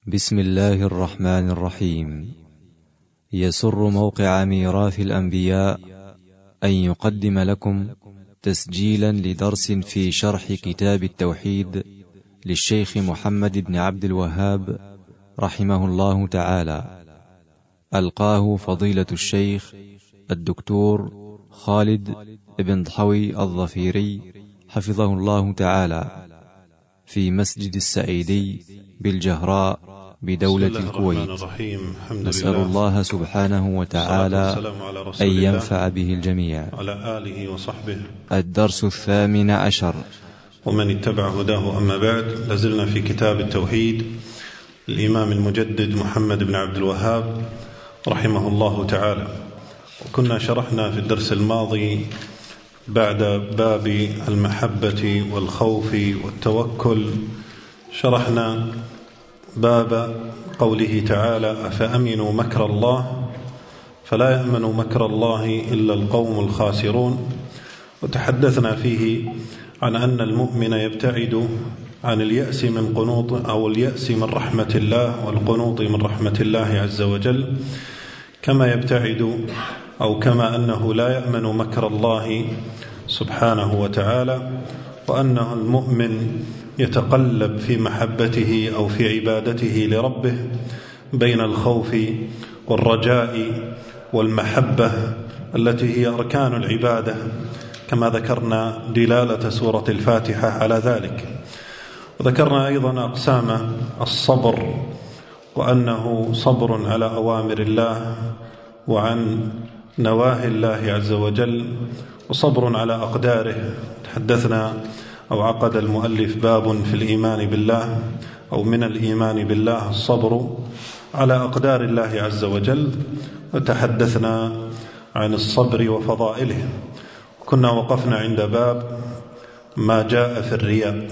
بسم الله الرحمن الرحيم. يسر موقع ميراث الأنبياء أن يقدم لكم تسجيلا لدرس في شرح كتاب التوحيد للشيخ محمد بن عبد الوهاب رحمه الله تعالى. ألقاه فضيلة الشيخ الدكتور خالد بن ضحوي الظفيري حفظه الله تعالى في مسجد السعيدي بالجهراء بدولة الكويت. نسأل الله سبحانه وتعالى أن ينفع به الجميع. على آله وصحبه. الدرس 18 ومن اتبع هداه. أما بعد، لازلنا في كتاب التوحيد الإمام المجدد محمد بن عبد الوهاب رحمه الله تعالى. وكنا شرحنا في الدرس الماضي بعد باب المحبة والخوف والتوكل، شرحنا باب قوله تعالى: أفأمنوا مكر الله فلا يأمن مكر الله إلا القوم الخاسرون. وتحدثنا فيه عن أن المؤمن يبتعد عن اليأس من قنوط أو اليأس من رحمة الله والقنوط من رحمة الله عز وجل، كما يبتعد أو كما أنه لا يأمن مكر الله سبحانه وتعالى، وأنه المؤمن يتقلب في محبته أو في عبادته لربه بين الخوف والرجاء والمحبة التي هي أركان العبادة، كما ذكرنا دلالة سورة الفاتحة على ذلك. وذكرنا أيضا أقسام الصبر، وأنه صبر على أوامر الله وعن نواهي الله عز وجل، وصبر على أقداره. تحدثنا أو عقد المؤلف باب في الإيمان بالله أو من الإيمان بالله الصبر على أقدار الله عز وجل، وتحدثنا عن الصبر وفضائله. كنا وقفنا عند باب ما جاء في الرياء.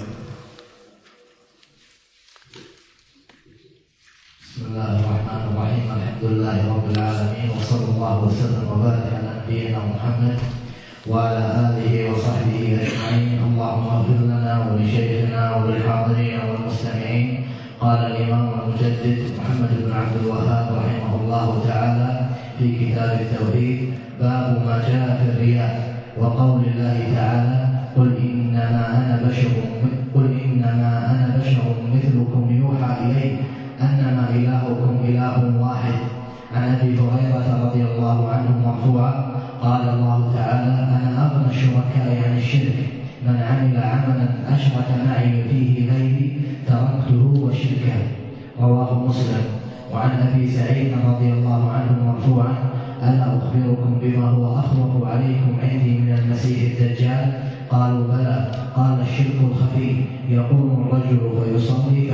بسم الله الرحمن الرحيم. الحمد لله رب العالمين، وصلى الله وسلم وبارك على نبينا محمد وعلى آله وصحبه أجمعين. اللهم اغفر لنا ولشيخنا وللحاضرين والمستمعين. قال الإمام المجدد محمد بن عبد الوهاب رحمه الله تعالى في كتاب التوحيد: باب ما جاء في الرياء، وقول الله تعالى: قل إنما أنا بشر مثلكم يوحى إلي أنما إلهكم إله واحد. عن أبي هريرة رضي الله عنه مرفوعا: قال الله تعالى: أنا أغنى الشركاء عن الشرك، من عمل عملا أشرك معي فيه غيري تركته وشركه. رواه مسلم. وعن أبي سعيد رضي الله عنه مرفوعا: ألا أخبركم بما هو أخوف عليكم عندي من المسيح الدجال؟ قالوا بلى. قال: الشرك الخفي، يقوم الرجل فيصلي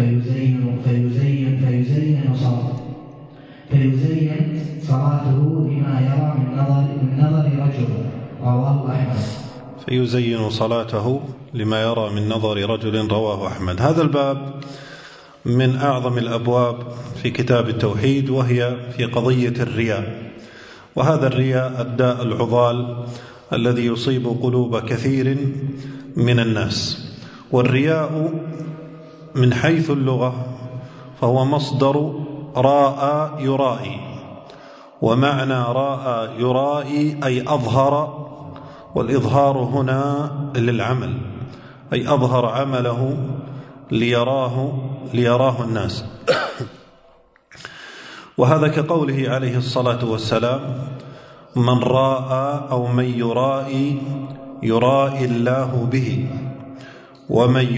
فيزين صلاته لما يرى من نظر رجل. رواه أحمد. فيزين صلاته لما يرى من نظر رجل. رواه أحمد. هذا الباب من أعظم الأبواب في كتاب التوحيد، وهي في قضية الرياء. وهذا الرياء الداء العضال الذي يصيب قلوب كثير من الناس. والرياء من حيث اللغة فهو مصدر راء يرائي، ومعنى راء يرائي أي أظهر، والإظهار هنا للعمل، أي أظهر عمله ليراه الناس. وهذا كقوله عليه الصلاة والسلام: من راء أو من يرائي الله به، ومن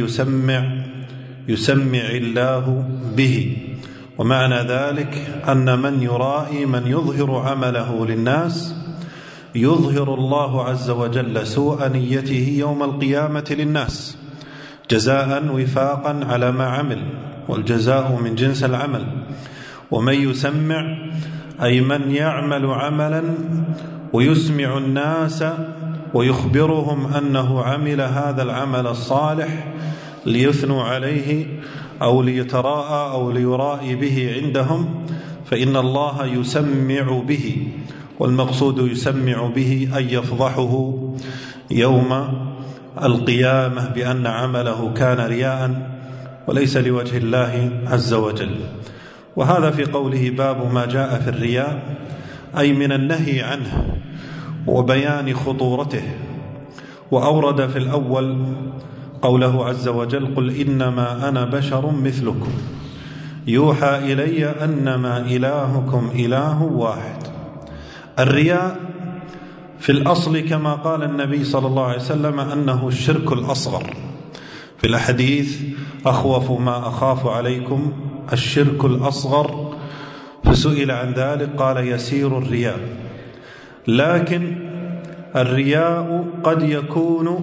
يسمع الله به. ومعنى ذلك أن من يرائي، من يظهر عمله للناس، يظهر الله عز وجل سوء نيته يوم القيامة للناس جزاء وفاقا على ما عمل، والجزاء من جنس العمل. ومن يسمع أي من يعمل عملا ويسمع الناس ويخبرهم أنه عمل هذا العمل الصالح ليثنوا عليه أو ليتراءى أو ليرائي به عندهم، فإن الله يسمع به. والمقصود يسمع به أن يفضحه يوم القيامة بأن عمله كان رياء وليس لوجه الله عز وجل. وهذا في قوله باب ما جاء في الرياء، أي من النهي عنه وبيان خطورته. وأورد في الأول قوله عز وجل قل إنما أنا بشر مثلكم يوحى إلي أنما إلهكم إله واحد. الرياء في الأصل كما قال النبي صلى الله عليه وسلم أنه الشرك الأصغر. في الحديث أخوف ما أخاف عليكم الشرك الأصغر، فسئل عن ذلك قال يسير الرياء. لكن الرياء قد يكون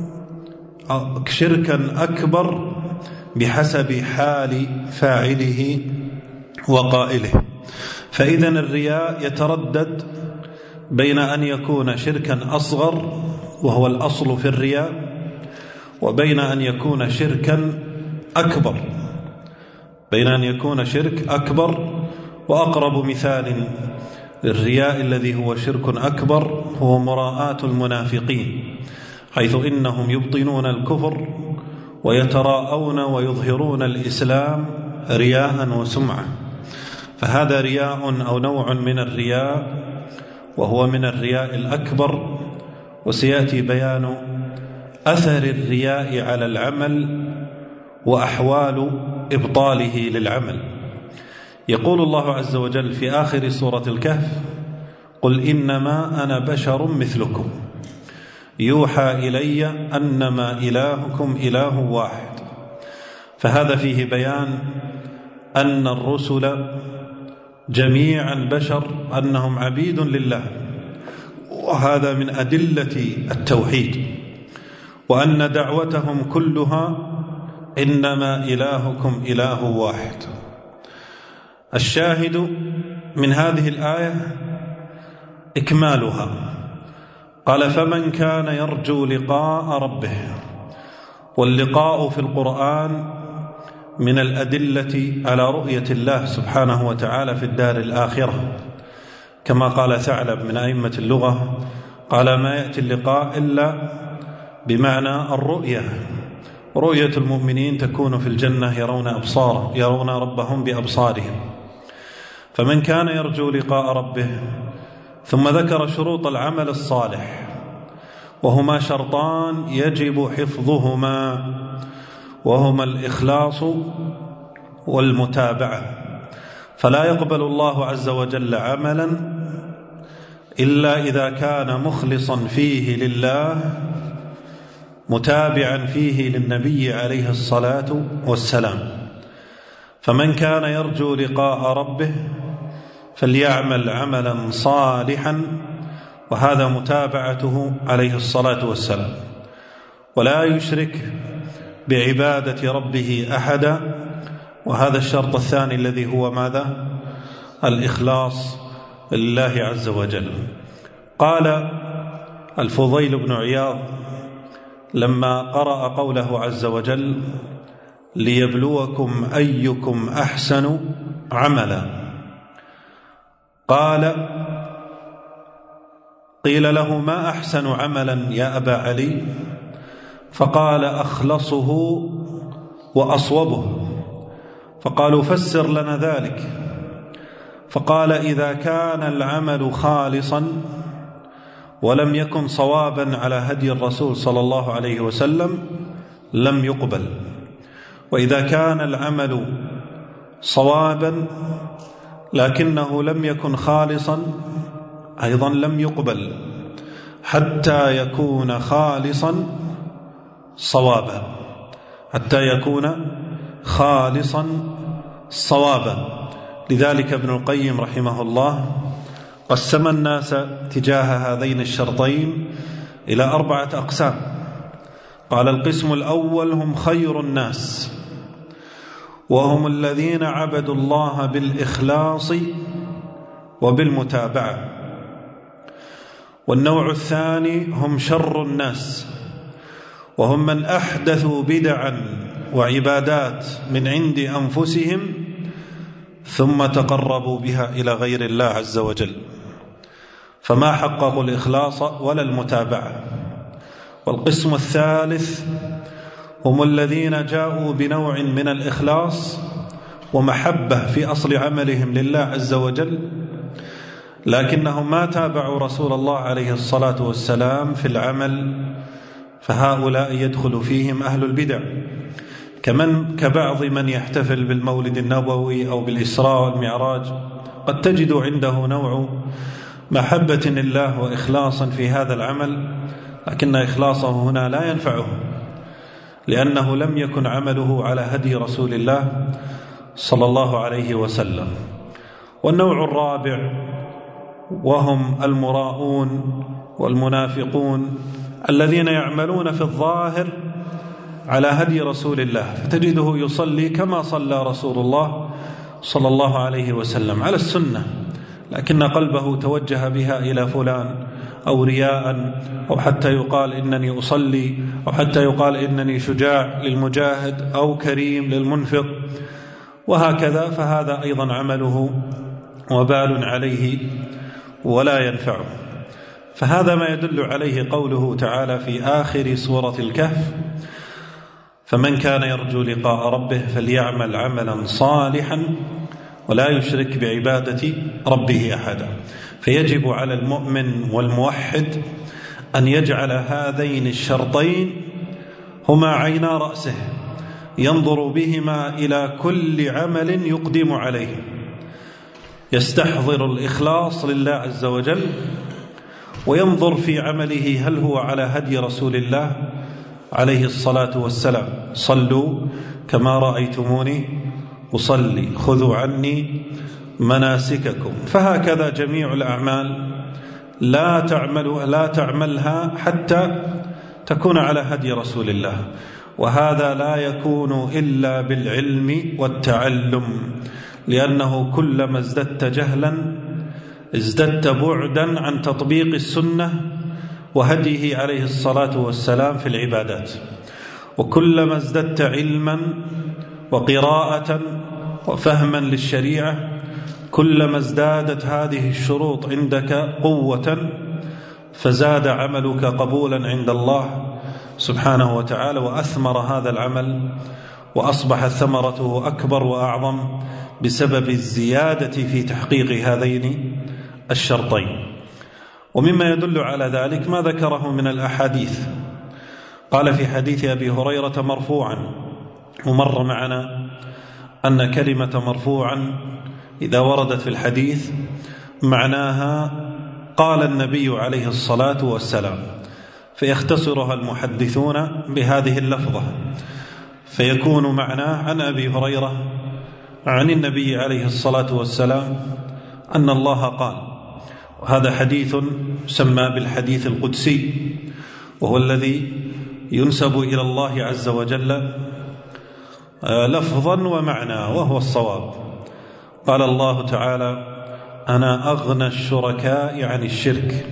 شركا أكبر بحسب حال فاعله وقائله. فإذا الرياء يتردد بين أن يكون شركا أصغر وهو الأصل في الرياء، وبين أن يكون شركا أكبر، بين أن يكون شرك أكبر. وأقرب مثال للرياء الذي هو شرك أكبر هو مراءة المنافقين، حيث إنهم يبطنون الكفر ويتراءون ويظهرون الإسلام رياء وسمعة. فهذا رياء أو نوع من الرياء، وهو من الرياء الأكبر. وسيأتي بيان أثر الرياء على العمل وأحوال إبطاله للعمل. يقول الله عز وجل في آخر سورة الكهف قل إنما أنا بشر مثلكم يوحى إلي أنما إلهكم إله واحد. فهذا فيه بيان أن الرسل جميعا بشر، أنهم عبيد لله، وهذا من أدلة التوحيد، وأن دعوتهم كلها إنما إلهكم إله واحد. الشاهد من هذه الآية إكمالها. قال فمن كان يرجو لقاء ربه. واللقاء في القرآن من الأدلة على رؤية الله سبحانه وتعالى في الدار الآخرة، كما قال ثعلب من أئمة اللغة قال ما يأتي اللقاء إلا بمعنى الرؤية. رؤية المؤمنين تكون في الجنة يرون ربهم بأبصارهم. فمن كان يرجو لقاء ربه، ثم ذكر شروط العمل الصالح، وهما شرطان يجب حفظهما، وهما الإخلاص والمتابعة. فلا يقبل الله عز وجل عملا إلا إذا كان مخلصا فيه لله، متابعا فيه للنبي عليه الصلاة والسلام. فمن كان يرجو لقاء ربه فليعمل عملا صالحا، وهذا متابعته عليه الصلاة والسلام، ولا يشرك بعبادة ربه أحدا. وهذا الشرط الثاني الذي هو ماذا؟ الإخلاص لله عز وجل. قال الفضيل بن عياض لما قرأ قوله عز وجل ليبلوكم أيكم أحسن عملا، قيل له ما أحسن عملا يا أبا علي؟ فقال أخلصه وأصوبه. فقالوا فسر لنا ذلك. فقال إذا كان العمل خالصا ولم يكن صوابا على هدي الرسول صلى الله عليه وسلم لم يقبل، وإذا كان العمل صوابا لكنه لم يكن خالصا أيضا لم يقبل، حتى يكون خالصا صوابا، حتى يكون خالصا صوابا. لذلك ابن القيم رحمه الله قسم الناس تجاه هذين الشرطين إلى 4 أقسام. قال القسم الأول هم خير الناس، وهم الذين عبدوا الله بالإخلاص وبالمتابعة. والنوع الثاني هم شر الناس، وهم من أحدثوا بدعا وعبادات من عند أنفسهم ثم تقربوا بها إلى غير الله عز وجل، فما حققوا الإخلاص ولا المتابعة. والقسم الثالث هم الذين جاءوا بنوع من الإخلاص ومحبة في أصل عملهم لله عز وجل، لكنهم ما تابعوا رسول الله عليه الصلاة والسلام في العمل، فهؤلاء يدخل فيهم أهل البدع، كبعض من يحتفل بالمولد النبوي أو بالإسراء والمعراج، قد تجد عنده نوع محبة لله وإخلاصا في هذا العمل، لكن إخلاصه هنا لا ينفعه، لأنه لم يكن عمله على هدي رسول الله صلى الله عليه وسلم. والنوع الرابع وهم المراؤون والمنافقون الذين يعملون في الظاهر على هدي رسول الله، فتجده يصلي كما صلى رسول الله صلى الله عليه وسلم على السنة، لكن قلبه توجه بها إلى فلان أو رياء، أو حتى يقال إنني أصلي، أو حتى يقال إنني شجاع للمجاهد أو كريم للمنفق، وهكذا، فهذا أيضا عمله وبال عليه ولا ينفعه. فهذا ما يدل عليه قوله تعالى في آخر سورة الكهف: فمن كان يرجو لقاء ربه فليعمل عملا صالحا ولا يشرك بعبادة ربه أحدا. فيجب على المؤمن والموحد أن يجعل هذين الشرطين هما عينا رأسه، ينظر بهما إلى كل عمل يقدم عليه، يستحضر الإخلاص لله عز وجل، وينظر في عمله هل هو على هدي رسول الله عليه الصلاة والسلام: صلوا كما رأيتموني أصلي، خذوا عني مناسككم. فهكذا جميع الأعمال لا تعملها حتى تكون على هدي رسول الله، وهذا لا يكون إلا بالعلم والتعلم، لأنه كلما ازددت جهلا ازددت بعدا عن تطبيق السنة وهديه عليه الصلاة والسلام في العبادات، وكلما ازددت علما وقراءة وفهما للشريعة كلما ازدادت هذه الشروط عندك قوة، فزاد عملك قبولا عند الله سبحانه وتعالى، وأثمر هذا العمل وأصبحت ثمرته أكبر وأعظم بسبب الزيادة في تحقيق هذين الشرطين. ومما يدل على ذلك ما ذكره من الأحاديث. قال في حديث أبي هريرة مرفوعا، ومر معنا أن كلمة مرفوعا إذا وردت في الحديث معناها قال النبي عليه الصلاة والسلام، فيختصرها المحدثون بهذه اللفظة، فيكون معناه عن أبي هريرة عن النبي عليه الصلاة والسلام أن الله قال. وهذا حديث سمى بالحديث القدسي، وهو الذي ينسب إلى الله عز وجل لفظا ومعنى، وهو الصواب. قال الله تعالى: أنا أغنى الشركاء عن الشرك،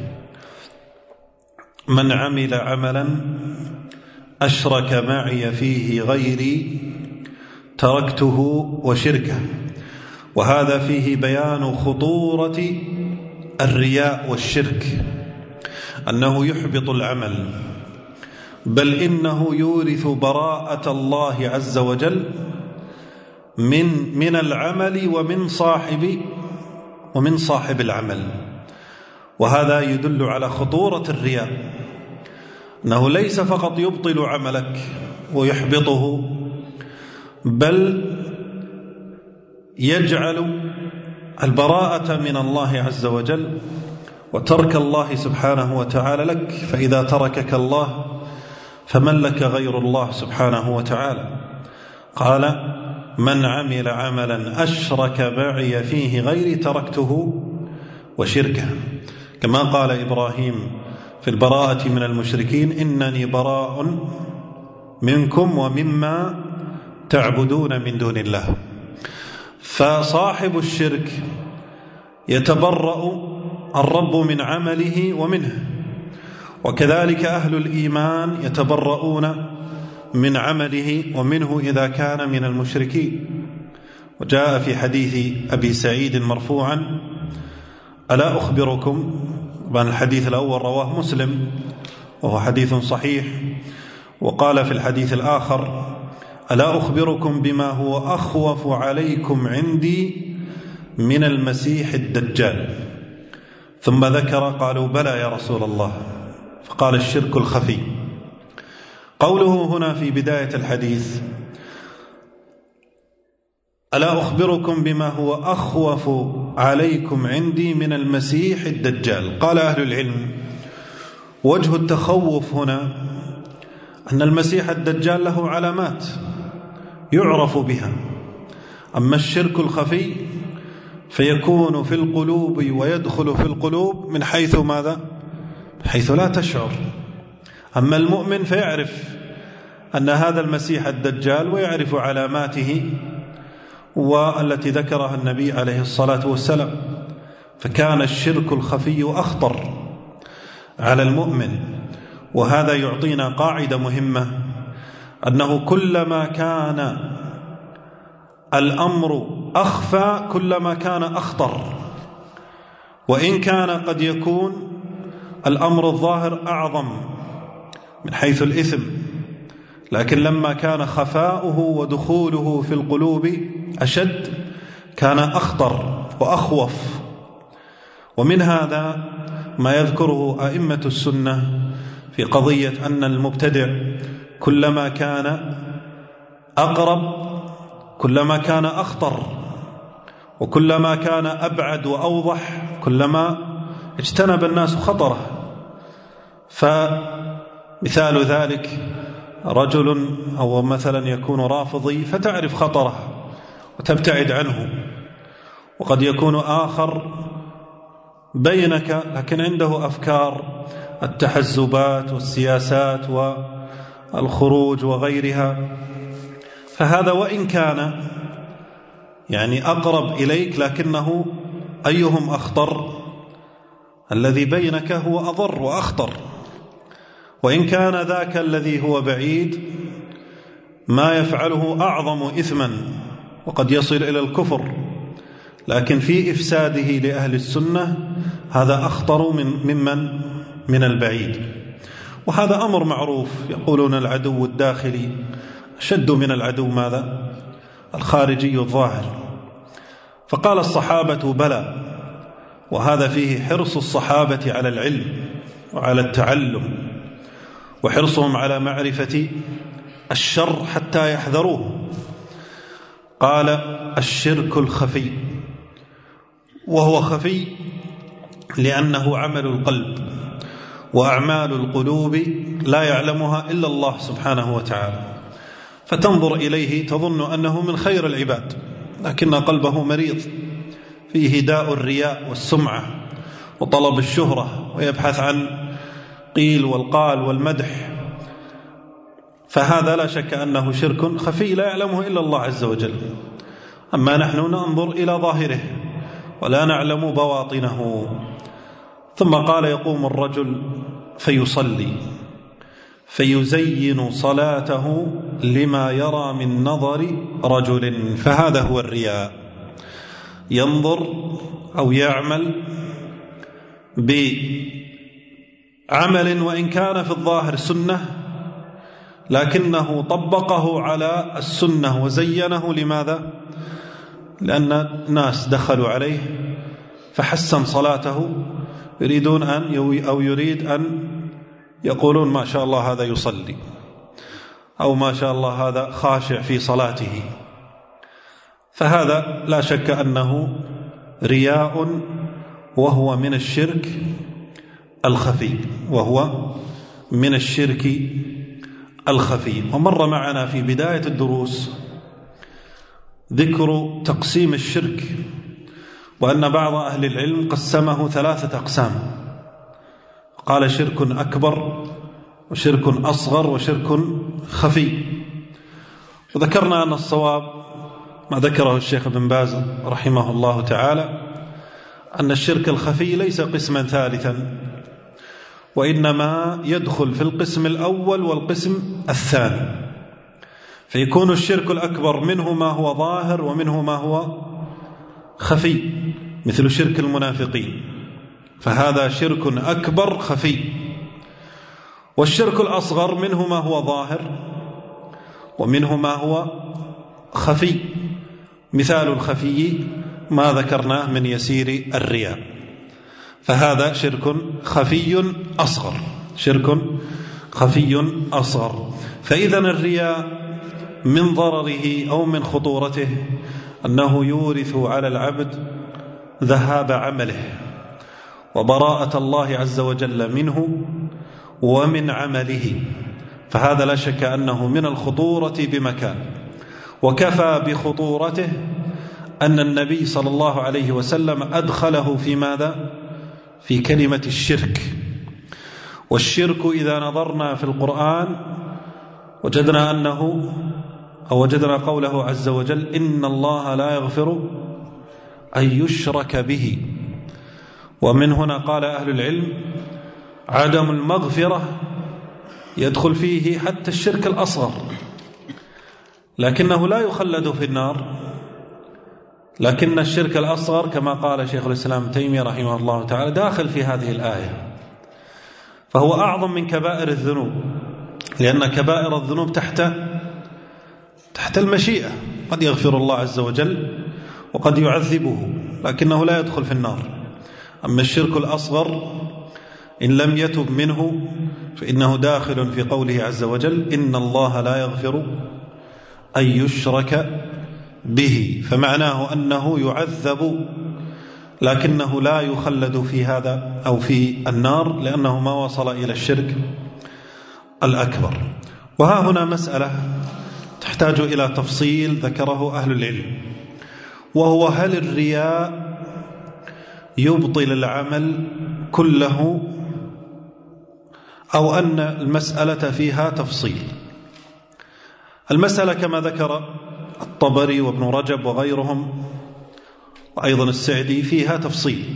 من عمل عملا أشرك معي فيه غيري تركته وشركه. وهذا فيه بيان خطورة الرياء والشرك، أنه يحبط العمل، بل إنه يورث براءة الله عز وجل من العمل ومن صاحب العمل. وهذا يدل على خطورة الرياء، أنه ليس فقط يبطل عملك ويحبطه، بل يجعل البراءة من الله عز وجل وترك الله سبحانه وتعالى لك، فإذا تركك الله فمن لك غير الله سبحانه وتعالى. قال: من عمل عملا أشرك معي فيه غيري تركته وشركه، كما قال إبراهيم في البراءة من المشركين: إنني براء منكم ومما تعبدون من دون الله. فصاحب الشرك يتبرأ الرب من عمله ومنه، وكذلك أهل الإيمان يتبرؤون من عمله ومنه إذا كان من المشركين. وجاء في حديث أبي سعيد مرفوعا: ألا أخبركم، طبعا الحديث الأول رواه مسلم وهو حديث صحيح، وقال في الحديث الآخر: ألا أخبركم بما هو أخوف عليكم عندي من المسيح الدجال؟ ثم ذكر، قالوا: بلى يا رسول الله. فقال: الشرك الخفي. قوله هنا في بداية الحديث: ألا أخبركم بما هو أخوف عليكم عندي من المسيح الدجال، قال أهل العلم: وجه التخوف هنا أن المسيح الدجال له علامات يعرف بها، أما الشرك الخفي فيكون في القلوب ويدخل في القلوب من حيث ماذا؟ حيث لا تشعر. أما المؤمن فيعرف أن هذا المسيح الدجال ويعرف علاماته والتي ذكرها النبي عليه الصلاة والسلام، فكان الشرك الخفي أخطر على المؤمن. وهذا يعطينا قاعدة مهمة، أنه كلما كان الأمر أخفى كلما كان أخطر، وإن كان قد يكون الأمر الظاهر أعظم من حيث الإثم، لكن لما كان خفاؤه ودخوله في القلوب أشد كان أخطر وأخوف. ومن هذا ما يذكره أئمة السنة في قضية أن المبتدع كلما كان أقرب كلما كان أخطر، وكلما كان أبعد وأوضح كلما اجتنب الناس خطره. فمثال ذلك رجل أو مثلا يكون رافضي فتعرف خطره وتبتعد عنه، وقد يكون آخر بينك لكن عنده أفكار التحزبات والسياسات والخروج وغيرها، فهذا وإن كان يعني أقرب إليك لكنه أيهم أخطر؟ الذي بينك هو أضر وأخطر. وإن كان ذاك الذي هو بعيد ما يفعله أعظم إثما وقد يصل إلى الكفر، لكن في إفساده لأهل السنة هذا أخطر من البعيد. وهذا أمر معروف، يقولون العدو الداخلي أشد من العدو ماذا؟ الخارجي الظاهر. فقال الصحابة: بلى. وهذا فيه حرص الصحابة على العلم وعلى التعلم، وحرصهم على معرفة الشر حتى يحذروه. قال: الشرك الخفي، وهو خفي لأنه عمل القلب، وأعمال القلوب لا يعلمها إلا الله سبحانه وتعالى، فتنظر إليه تظن أنه من خير العباد، لكن قلبه مريض فيه داء الرياء والسمعة وطلب الشهرة، ويبحث عن قيل والقال والمدح. فهذا لا شك أنه شرك خفي لا يعلمه إلا الله عز وجل. أما نحن ننظر إلى ظاهره ولا نعلم بواطنه. ثم قال: يقوم الرجل فيصلي فيزين صلاته لما يرى من نظر رجل، فهذا هو الرياء. ينظر أو يعمل بعمل وإن كان في الظاهر سنة، لكنه طبقه على السنة وزينه. لماذا؟ لأن الناس دخلوا عليه فحسن صلاته، يريدون يريد أن يقولون: ما شاء الله هذا يصلي، أو ما شاء الله هذا خاشع في صلاته. فهذا لا شك أنه رياء، وهو من الشرك الخفي، ومر معنا في بداية الدروس ذكر تقسيم الشرك، وأن بعض أهل العلم قسمه 3 أقسام، قال: شرك أكبر، وشرك أصغر، وشرك خفي. وذكرنا أن الصواب ما ذكره الشيخ ابن باز رحمه الله تعالى، أن الشرك الخفي ليس قسما ثالثا، وإنما يدخل في القسم الأول والقسم الثاني، فيكون الشرك الأكبر منه ما هو ظاهر ومنه ما هو خفي، مثل شرك المنافقين، فهذا شرك أكبر خفي. والشرك الأصغر منه ما هو ظاهر ومنه ما هو خفي. مثال الخفي ما ذكرناه من يسير الرياء، فهذا شرك خفي أصغر، شرك خفي أصغر. فإذا الرياء من ضرره أو من خطورته أنه يورث على العبد ذهاب عمله وبراءة الله عز وجل منه ومن عمله، فهذا لا شك أنه من الخطورة بمكان. وكفى بخطورته أن النبي صلى الله عليه وسلم أدخله في ماذا؟ في كلمة الشرك. والشرك إذا نظرنا في القرآن وجدنا قوله عز وجل إن الله لا يغفر أن يشرك به. ومن هنا قال أهل العلم عدم المغفرة يدخل فيه حتى الشرك الأصغر، لكنه لا يخلد في النار، لكن الشرك الأصغر كما قال شيخ الإسلام تيمية رحمه الله تعالى داخل في هذه الآية، فهو أعظم من كبائر الذنوب، لأن كبائر الذنوب تحت المشيئة، قد يغفر الله عز وجل وقد يعذبه لكنه لا يدخل في النار. أما الشرك الأصغر إن لم يتب منه فإنه داخل في قوله عز وجل إن الله لا يغفر أن يشرك به، فمعناه أنه يعذب لكنه لا يخلد في هذا أو في النار لأنه ما وصل إلى الشرك الأكبر. وها هنا مسألة تحتاج إلى تفصيل ذكره أهل العلم، وهو هل الرياء يبطل العمل كله أو أن المسألة فيها تفصيل؟ المسألة كما ذكر الطبري وابن رجب وغيرهم وأيضا السعدي فيها تفصيل،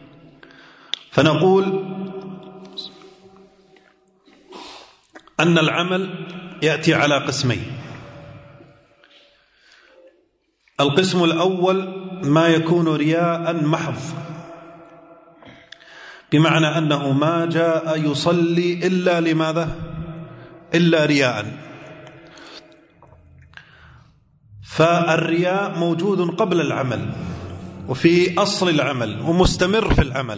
فنقول أن العمل يأتي على قسمين. القسم الأول ما يكون رياء محض، بمعنى أنه ما جاء يصلي إلا لماذا؟ إلا رياء. فالرياء موجود قبل العمل وفي أصل العمل ومستمر في العمل،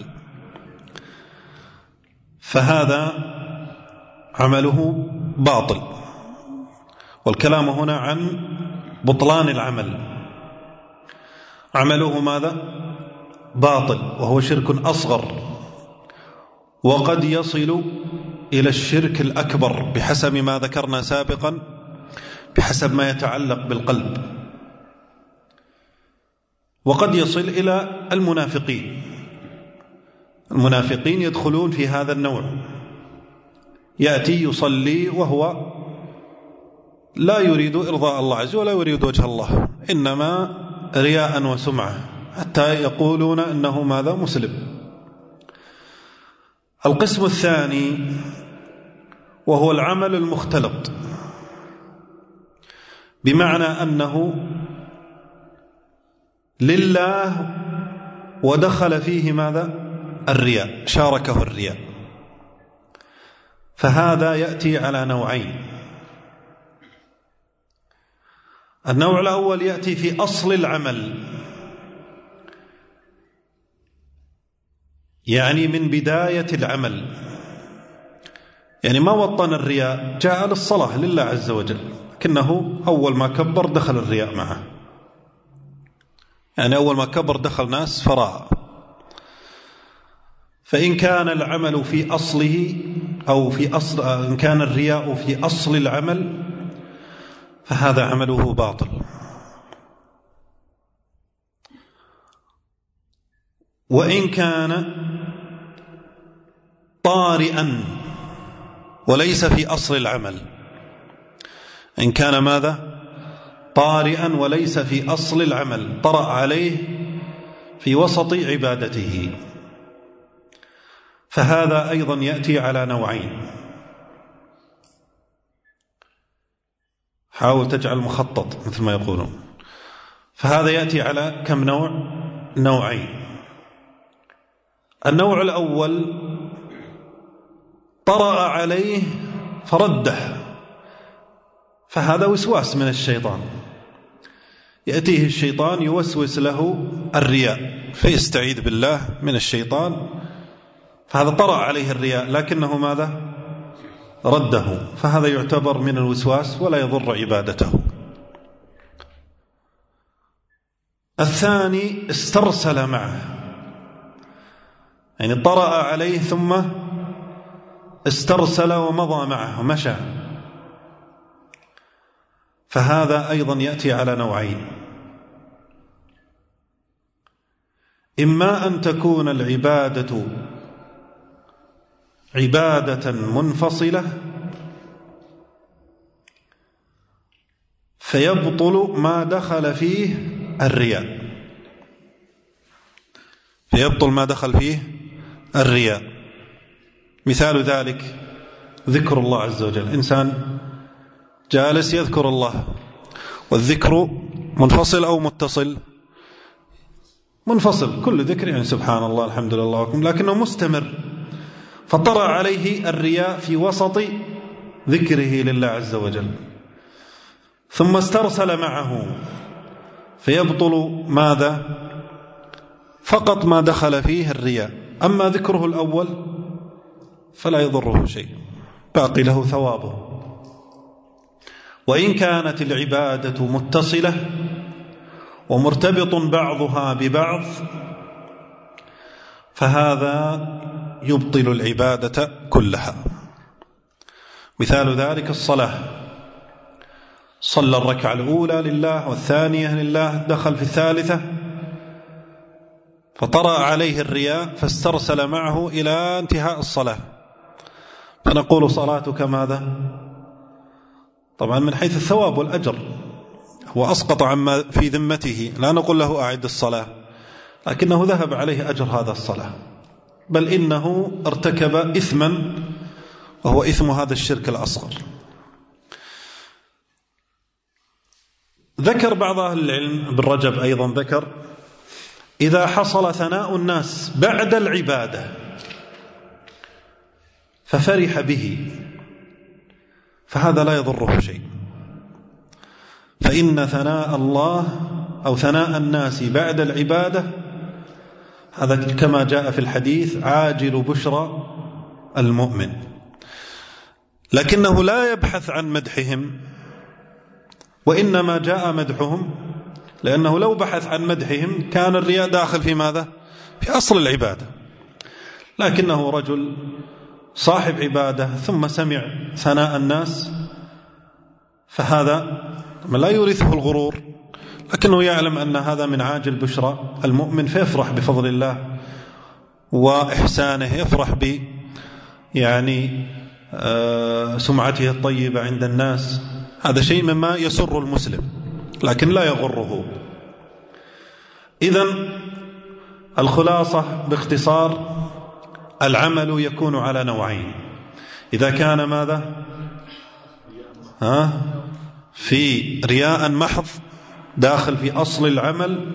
فهذا عمله باطل. والكلام هنا عن بطلان العمل، عمله ماذا؟ باطل، وهو شرك أصغر، وقد يصل إلى الشرك الأكبر بحسب ما ذكرنا سابقا، بحسب ما يتعلق بالقلب، وقد يصل إلى المنافقين. المنافقين يدخلون في هذا النوع، يأتي يصلي وهو لا يريد إرضاء الله عز وجل ولا يريد وجه الله، إنما رياء وسمعة، حتى يقولون أنه ماذا؟ مسلم. القسم الثاني وهو العمل المختلط، بمعنى أنه لله ودخل فيه ماذا؟ الرياء، شاركه الرياء، فهذا يأتي على نوعين. النوع الأول يأتي في أصل العمل، يعني من بداية العمل، يعني ما وطن الرياء، جاء للصلاة لله عز وجل، لكنه أول ما كبر دخل الرياء معه، يعني أول ما كبر دخل ناس فراء. فإن كان العمل في أصله أو إن كان الرياء في أصل العمل فهذا عمله باطل. وإن كان طارئا وليس في أصل العمل، إن كان ماذا؟ طارئا وليس في أصل العمل، طرأ عليه في وسط عبادته، فهذا أيضا يأتي على نوعين. حاول تجعل مخطط مثل ما يقولون. فهذا يأتي على كم نوع؟ نوعين. النوع الأول طرأ عليه فرده، فهذا وسواس من الشيطان، يأتيه الشيطان يوسوس له الرياء فيستعيذ بالله من الشيطان، فهذا طرأ عليه الرياء لكنه ماذا؟ رده، فهذا يعتبر من الوسواس ولا يضر عبادته. الثاني استرسل معه، يعني طرأ عليه ثم استرسل ومضى معه ومشى، فهذا أيضا يأتي على نوعين: إما أن تكون العبادة عبادة منفصلة فيبطل ما دخل فيه الرياء، مثال ذلك ذكر الله عز وجل، إنسان جالس يذكر الله، والذكر منفصل أو متصل؟ منفصل، كل ذكر يعني سبحان الله الحمد لله، لكنه مستمر، فطرأ عليه الرياء في وسط ذكره لله عز وجل، ثم استرسل معه، فيبطل ماذا؟ فقط ما دخل فيه الرياء. أما ذكره الأول فلا يضره شيء، باقي له ثوابه. وإن كانت العبادة متصلة ومرتبط بعضها ببعض فهذا يبطل العبادة كلها. مثال ذلك الصلاة، صلى الركعة الأولى لله والثانية لله، دخل في الثالثة فطرأ عليه الرياء فاسترسل معه إلى انتهاء الصلاة، فنقول صلاتك ماذا؟ طبعا من حيث الثواب والأجر هو أسقط عما في ذمته، لا نقول له أعد الصلاة، لكنه ذهب عليه أجر هذا الصلاة، بل إنه ارتكب إثما وهو إثم هذا الشرك الأصغر. ذكر بعض أهل العلم، ابن رجب أيضا ذكر: إذا حصل ثناء الناس بعد العبادة ففرح به فهذا لا يضره شيء، فإن ثناء الله أو ثناء الناس بعد العبادة هذا كما جاء في الحديث عاجل بشرى المؤمن، لكنه لا يبحث عن مدحهم، وإنما جاء مدحهم، لأنه لو بحث عن مدحهم كان الرياء داخل في ماذا؟ في أصل العبادة، لكنه رجل صاحب عبادة ثم سمع ثناء الناس، فهذا لا يورثه الغرور، لكنه يعلم أن هذا من عاجل بشرى المؤمن، فيفرح بفضل الله وإحسانه، يفرح ب سمعته الطيبة عند الناس، هذا شيء مما يسر المسلم لكن لا يغره. إذن الخلاصة باختصار: العمل يكون على نوعين: إذا كان ماذا؟ في رياء محض داخل في أصل العمل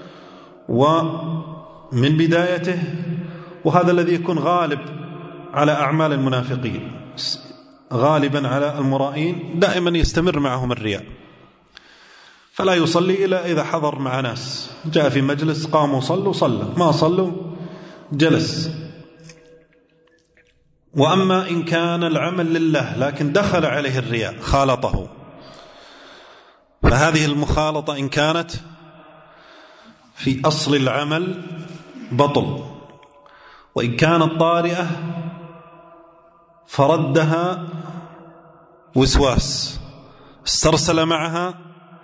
ومن بدايته، وهذا الذي يكون غالب على أعمال المنافقين، غالبا على المرائين دائما يستمر معهم الرياء، فلا يصلي إلا إذا حضر مع ناس، جاء في مجلس قاموا صلوا صلى، ما صلوا جلس. وأما إن كان العمل لله لكن دخل عليه الرياء خالطه، فهذه المخالطة إن كانت في أصل العمل بطل، وإن كانت طارئة فردها وسواس استرسل معها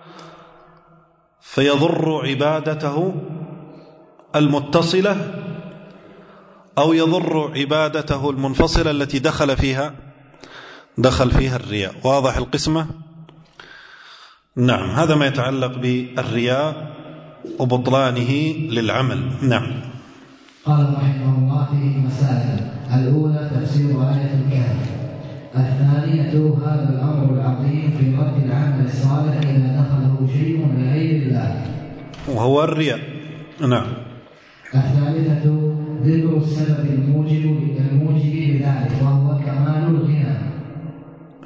فيضر عبادته المتصلة أو يضر عبادته المنفصلة التي دخل فيها الرياء. واضح القسمة؟ نعم، هذا ما يتعلق بالرياء وبطلانه للعمل. نعم. قال رحمه الله فيه مسائل: الأولى تفسير آية الكهف، الثانية هذا الأمر العظيم في رد العمل الصالح إذا دخله شيء لغير الله وهو الرياء. نعم. الثالثة ذكر السبب الموجب لذلك، وهو كمال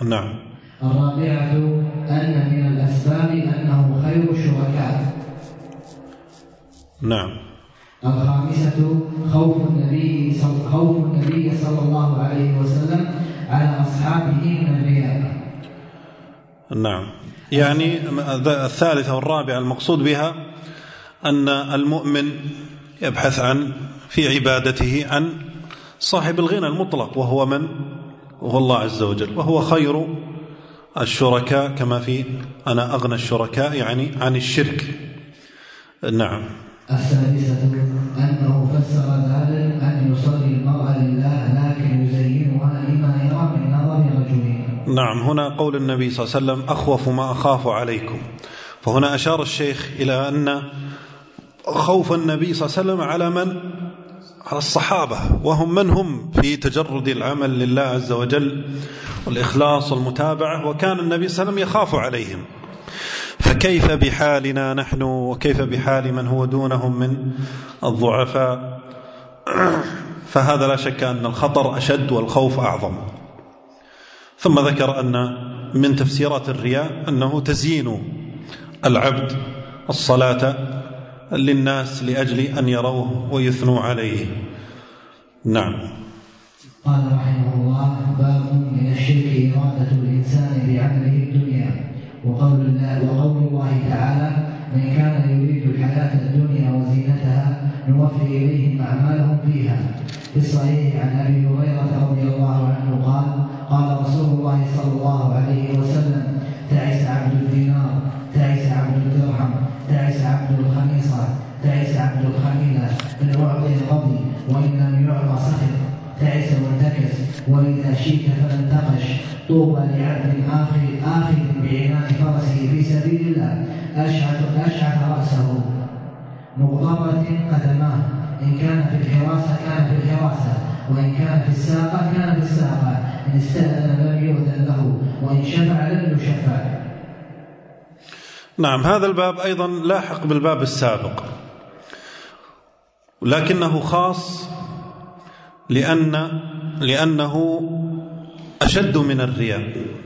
نعم. الرابعة أن من الأسباب أنه خير الشركاء. نعم. الخامسة خوف النبي صلى الله عليه وسلم على أصحابه من الرياء. نعم. يعني الثالثة والرابعة المقصود بها أن المؤمن يبحث في عبادته عن صاحب الغنى المطلق، وهو من؟ وهو الله عز وجل، وهو خير الشركاء، كما في أنا أغنى الشركاء، يعني عن الشرك. نعم. السادسة أنه فسر ذلك أن يصلي المرأة لله لكن يزينها لما يرى من نظر رجلين. نعم. هنا قول النبي صلى الله عليه وسلم أخوف ما أخاف عليكم، فهنا أشار الشيخ إلى أن خوف النبي صلى الله عليه وسلم على من؟ على الصحابة، وهم من هم في تجرد العمل لله عز وجل والإخلاص والمتابعة، وكان النبي صلى الله عليه وسلم يخاف عليهم، فكيف بحالنا نحن وكيف بحال من هو دونهم من الضعفاء؟ فهذا لا شك أن الخطر أشد والخوف أعظم. ثم ذكر أن من تفسيرات الرياء أنه تزيين العبد الصلاة للناس لأجل أن يروه ويثنوا عليه. نعم. قال رحمه الله: باب من الشرك إرادة الإنسان بعمله الدنيا، وقول الله تعالى: من كان يريد الحياة الدنيا وزينتها نوفي إليهم أعمالهم فيها. في الصحيح عن أبي هريرة رضي الله عنه قال: قال رسول الله صلى الله عليه وسلم: تعس عبد الدينار، تعس عبد الدرهم، تعس عبد الخميصة، تعس عبد الخميلة، إن أعطي رضي وإن لم يعطى سخط، تعس وانتكس، وإذا شئت فلانتقش. طوبى لعبد آخذ بعنان فرسه في سبيل الله أشعث رأسه مغبرة قدماه، إن كان في الحراسة كان في الحراسة، وإن كان في الساقة كان في الساقة، إن استأذن لم يؤذن له، وإن شفع لم يشفع. نعم. هذا الباب أيضا لاحق بالباب السابق، لكنه خاص لأنه أشد من الرياء،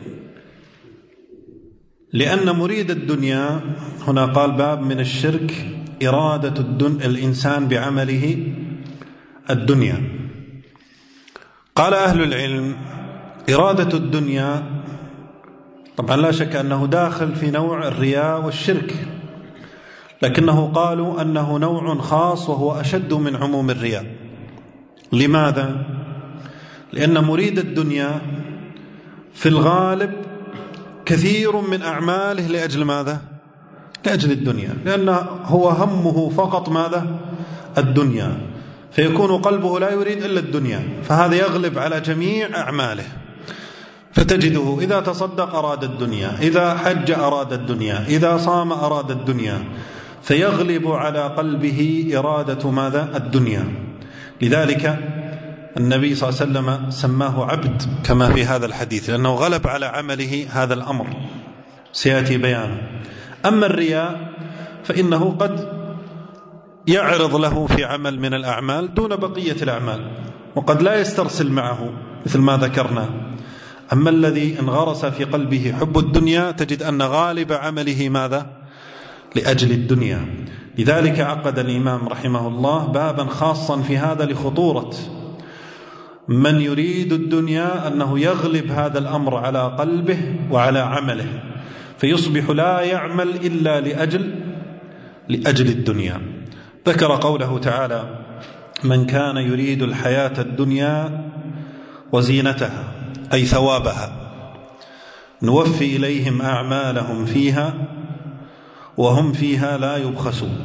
لأن مريد الدنيا هنا قال باب من الشرك إرادة الإنسان بعمله الدنيا. قال أهل العلم: إرادة الدنيا طبعا لا شك أنه داخل في نوع الرياء والشرك، لكنه قالوا أنه نوع خاص وهو أشد من عموم الرياء. لماذا؟ لأن مريد الدنيا في الغالب كثير من أعماله لأجل ماذا؟ لأجل الدنيا، لأن هو همه فقط ماذا؟ الدنيا، فيكون قلبه لا يريد إلا الدنيا، فهذا يغلب على جميع أعماله، فتجده إذا تصدق أراد الدنيا، إذا حج أراد الدنيا، إذا صام أراد الدنيا، فيغلب على قلبه إرادة ماذا؟ الدنيا. لذلك النبي صلى الله عليه وسلم سماه عبد كما في هذا الحديث، لأنه غلب على عمله هذا الأمر، سيأتي بيانه. أما الرياء فإنه قد يعرض له في عمل من الأعمال دون بقية الأعمال، وقد لا يسترسل معه مثل ما ذكرنا. أما الذي انغرس في قلبه حب الدنيا تجد أن غالب عمله ماذا؟ لأجل الدنيا. لذلك عقد الإمام رحمه الله بابا خاصا في هذا لخطورة من يريد الدنيا، أنه يغلب هذا الأمر على قلبه وعلى عمله، فيصبح لا يعمل إلا لأجل الدنيا. ذكر قوله تعالى: من كان يريد الحياة الدنيا وزينتها، أي ثوابها، نوفي إليهم أعمالهم فيها وهم فيها لا يبخسون.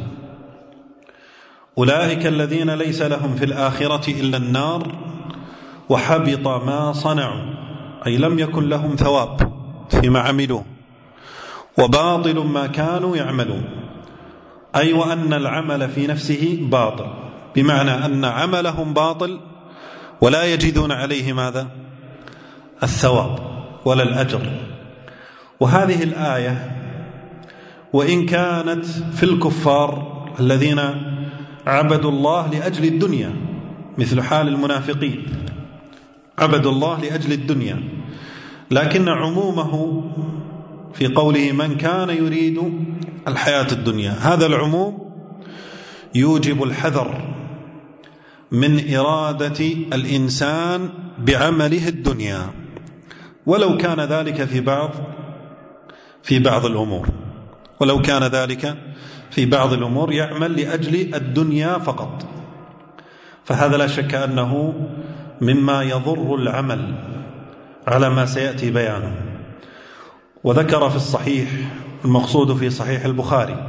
أولئك الذين ليس لهم في الآخرة إلا النار وحبط ما صنعوا، أي لم يكن لهم ثواب فيما عملوا، وباطل ما كانوا يعملون، أي وأن العمل في نفسه باطل، بمعنى أن عملهم باطل ولا يجدون عليه ماذا؟ الثواب ولا الأجر. وهذه الآية وإن كانت في الكفار الذين عبدوا الله لأجل الدنيا، مثل حال المنافقين، عبدوا الله لأجل الدنيا، لكن عمومه في قوله من كان يريد الحياة الدنيا، هذا العموم يوجب الحذر من إرادة الإنسان بعمله الدنيا، ولو كان ذلك في بعض الأمور، ولو كان ذلك في بعض الأمور يعمل لأجل الدنيا فقط، فهذا لا شك أنه مما يضر العمل على ما سيأتي بيانه. وذكر في الصحيح، المقصود في صحيح البخاري،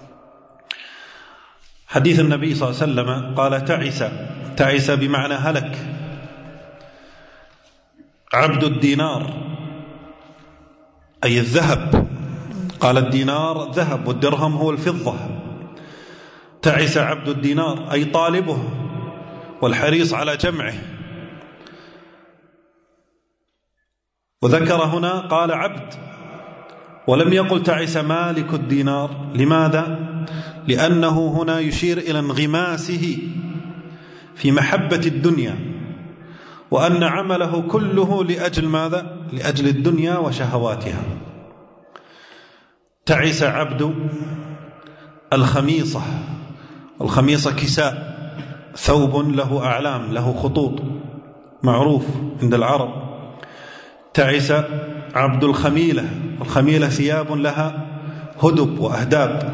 حديث النبي صلى الله عليه وسلم قال تعس بمعنى هلك عبد الدينار، أي الذهب، قال الدينار الذهب والدرهم هو الفضة، تعس عبد الدينار أي طالبه والحريص على جمعه. وذكر هنا قال عبد ولم يقل تعس مالك الدينار. لماذا؟ لأنه هنا يشير إلى انغماسه في محبة الدنيا، وأن عمله كله لأجل ماذا؟ لأجل الدنيا وشهواتها. تعس عبد الخميصة، الخميصة كساء، ثوب له أعلام له خطوط معروف عند العرب. تعس عبد الخميلة، الخميلة ثياب لها هدب وأهداب.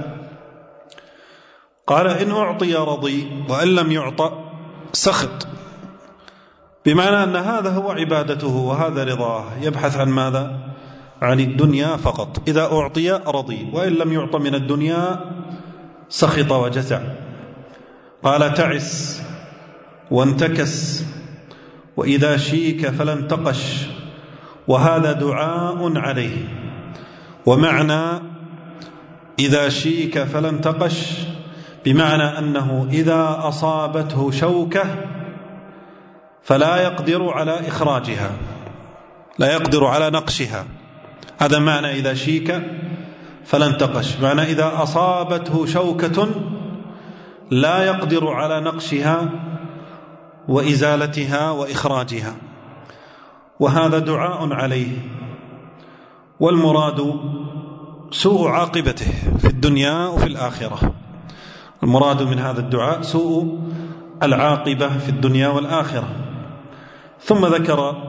قال إن أعطي رضي وإن لم يعطى سخط، بمعنى أن هذا هو عبادته وهذا رضاه، يبحث عن ماذا؟ عن الدنيا فقط. إذا أعطي رضي وإن لم يعطى من الدنيا سخط وجزع. قال تعس وانتكس وإذا شيك فلا انتقش، وهذا دعاء عليه. ومعنى إذا شيك فلا انتقش بمعنى أنه إذا أصابته شوكة فلا يقدر على إخراجها، لا يقدر على نقشها. هذا معنى إذا شيك فلا انتقش، معنى إذا أصابته شوكة لا يقدر على نقشها وإزالتها وإخراجها، وهذا دعاء عليه. والمراد سوء عاقبته في الدنيا وفي الآخرة، المراد من هذا الدعاء سوء العاقبة في الدنيا والآخرة. ثم ذكر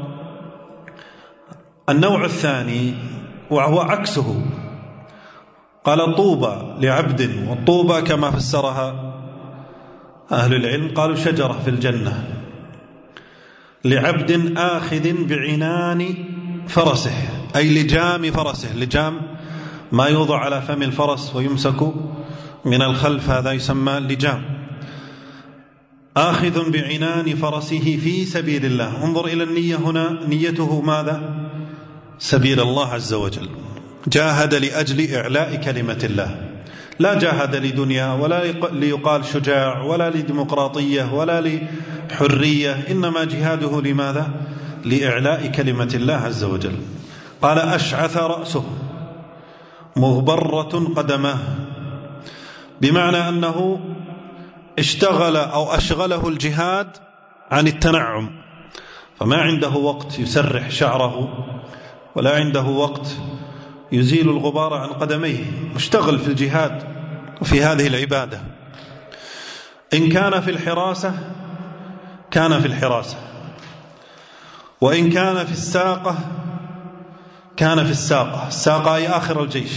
النوع الثاني وهو عكسه، قال طوبى لعبد، والطوبى كما فسرها أهل العلم قالوا شجرة في الجنة، لعبد آخذ بعنان فرسه، أي لجام فرسه. لجام ما يوضع على فم الفرس ويمسك من الخلف، هذا يسمى لجام. آخذ بعنان فرسه في سبيل الله. انظر إلى النية هنا، نيته ماذا؟ سبيل الله عز وجل، جاهد لأجل إعلاء كلمة الله، لا جاهد لدنيا ولا ليقال شجاع ولا لديمقراطية ولا لحرية، إنما جهاده لماذا؟ لإعلاء كلمة الله عز وجل. قال أشعث رأسه مغبرة قدماه، بمعنى أنه اشتغل أو أشغله الجهاد عن التنعم، فما عنده وقت يسرح شعره ولا عنده وقت يزيل الغبار عن قدميه، مشتغل في الجهاد وفي هذه العبادة. إن كان في الحراسة كان في الحراسة، وإن كان في الساقة كان في الساقة. الساقة أي آخر الجيش،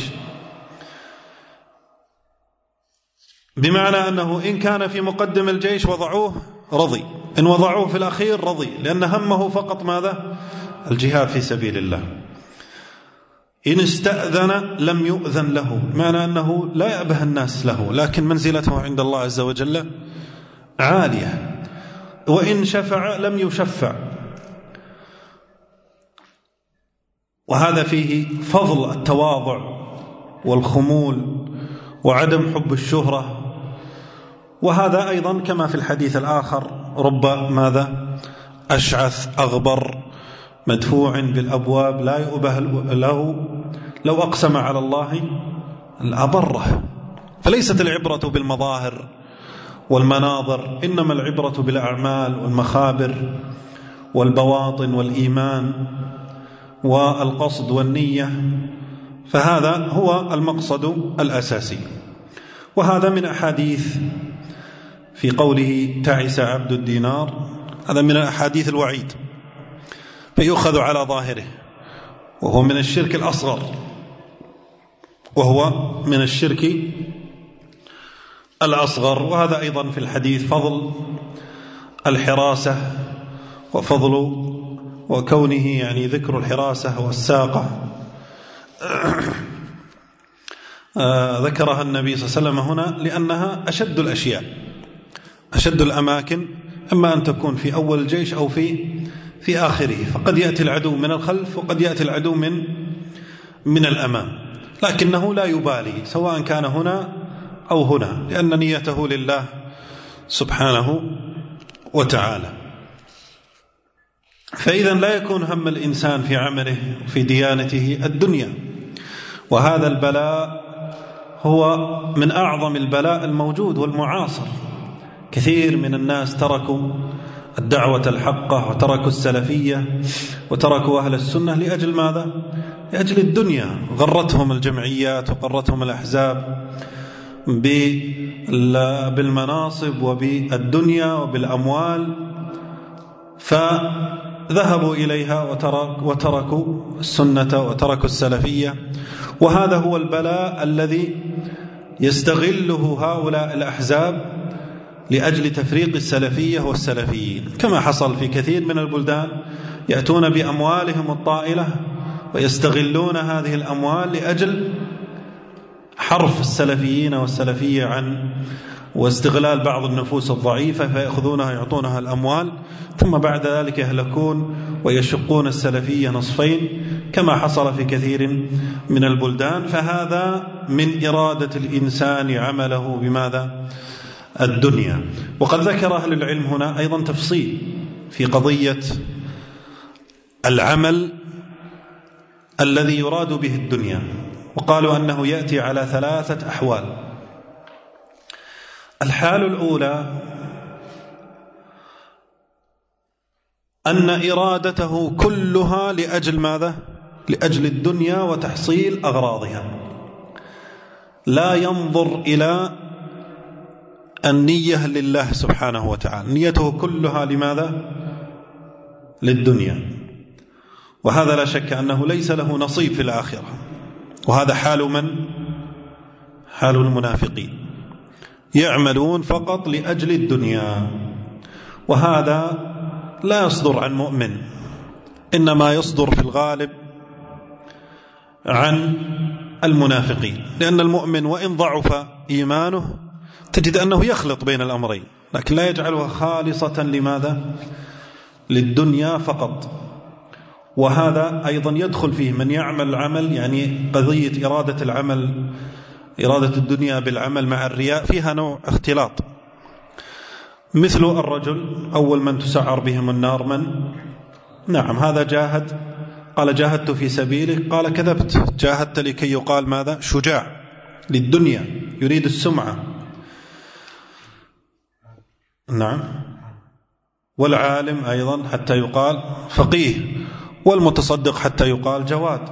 بمعنى أنه إن كان في مقدم الجيش وضعوه رضي، إن وضعوه في الأخير رضي، لأن همه فقط ماذا؟ الجهاد في سبيل الله. إن استأذن لم يؤذن له، معنى أنه لا يأبه الناس له، لكن منزلته عند الله عز وجل عالية. وإن شفع لم يشفع، وهذا فيه فضل التواضع والخمول وعدم حب الشهرة. وهذا أيضا كما في الحديث الآخر رب ماذا؟ أشعث أغبر مدفوع بالأبواب لا يؤبه له لو أقسم على الله الأبره. فليست العبرة بالمظاهر والمناظر، إنما العبرة بالأعمال والمخابر والبواطن والإيمان والقصد والنية، فهذا هو المقصد الأساسي. وهذا من أحاديث في قوله تعس عبد الدينار، هذا من الأحاديث الوعيد، فيؤخذ على ظاهره، وهو من الشرك الأصغر، وهو من الشرك الأصغر. وهذا أيضا في الحديث فضل الحراسة وفضل وكونه يعني ذكر الحراسة والساقة ذكرها النبي صلى الله عليه وسلم هنا لأنها أشد الأشياء، أشد الأماكن، أما أن تكون في أول الجيش أو في آخره، فقد يأتي العدو من الخلف وقد يأتي العدو من الأمام، لكنه لا يبالي سواء كان هنا أو هنا، لأن نيته لله سبحانه وتعالى. فإذا لا يكون هم الإنسان في عمله في ديانته الدنيا، وهذا البلاء هو من أعظم البلاء الموجود والمعاصر. كثير من الناس تركوا الدعوة الحقة وتركوا السلفية وتركوا أهل السنة لأجل ماذا؟ لأجل الدنيا. غرتهم الجمعيات وغرتهم الأحزاب بالمناصب وبالدنيا وبالأموال، فذهبوا إليها وتركوا السنة وتركوا السلفية. وهذا هو البلاء الذي يستغله هؤلاء الأحزاب لأجل تفريق السلفية والسلفيين، كما حصل في كثير من البلدان، يأتون بأموالهم الطائلة ويستغلون هذه الأموال لأجل حرف السلفيين والسلفية عن واستغلال بعض النفوس الضعيفة، فيأخذونها يعطونها الأموال، ثم بعد ذلك يهلكون ويشقون السلفية نصفين كما حصل في كثير من البلدان. فهذا من إرادة الإنسان عمله بماذا؟ الدنيا. وقد ذكر أهل العلم هنا أيضا تفصيل في قضية العمل الذي يراد به الدنيا، وقالوا أنه يأتي على 3 أحوال. الحال الأولى أن إرادته كلها لأجل ماذا؟ لأجل الدنيا وتحصيل أغراضها، لا ينظر إلى النية لله سبحانه وتعالى، نيته كلها لماذا؟ للدنيا. وهذا لا شك أنه ليس له نصيب في الآخرة، وهذا حال من؟ حال المنافقين، يعملون فقط لأجل الدنيا. وهذا لا يصدر عن مؤمن، إنما يصدر في الغالب عن المنافقين، لأن المؤمن وإن ضعف إيمانه تجد أنه يخلط بين الأمرين، لكن لا يجعلها خالصة لماذا؟ للدنيا فقط. وهذا أيضا يدخل فيه من يعمل العمل، يعني قضية إرادة العمل، إرادة الدنيا بالعمل مع الرياء فيها نوع اختلاط. مثل الرجل أول من تسعر بهم النار من؟ نعم، هذا جاهد، قال جاهدت في سبيلك، قال كذبت، جاهدت لكي يقال ماذا؟ شجاع، للدنيا، يريد السمعة. نعم. والعالم أيضا حتى يقال فقيه، والمتصدق حتى يقال جواد.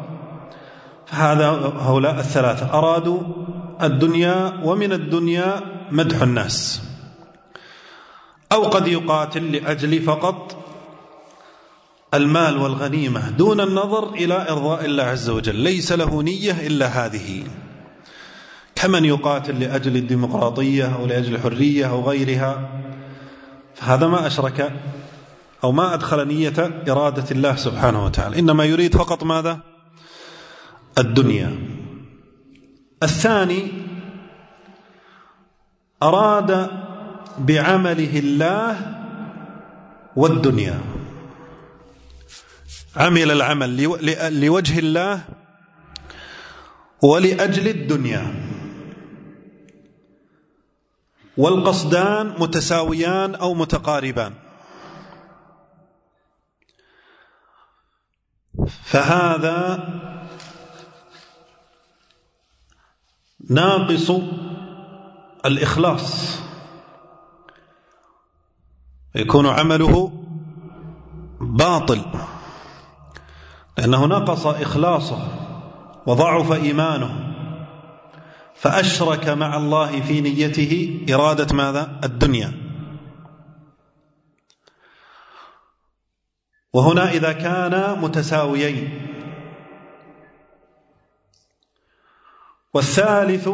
هؤلاء 3 أرادوا الدنيا، ومن الدنيا مدح الناس. أو قد يقاتل لأجل فقط المال والغنيمة دون النظر إلى إرضاء الله عز وجل، ليس له نية إلا هذه، كمن يقاتل لأجل الديمقراطية أو لأجل الحرية أو غيرها، فهذا ما أشرك أو ما أدخل نية إرادة الله سبحانه وتعالى، إنما يريد فقط ماذا؟ الدنيا. الثاني أراد بعمله الله والدنيا، عمل العمل لوجه الله ولأجل الدنيا، والقصدان متساويان أو متقاربان، فهذا ناقص الإخلاص، يكون عمله باطل، لأنه نقص إخلاصه وضعف إيمانه، فأشرك مع الله في نيته إرادة ماذا؟ الدنيا. وهنا إذا كانا متساويين. والثالث